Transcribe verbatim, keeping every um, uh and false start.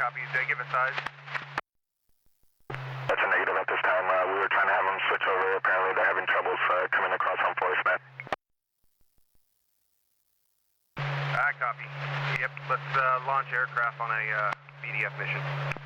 copy. Did they give a size? That's a negative at this time. Uh, we were trying to have them switch over. Apparently they're having troubles uh, coming across on Forest, man. I copy. Yep, let's uh, launch aircraft on a uh, B D F mission.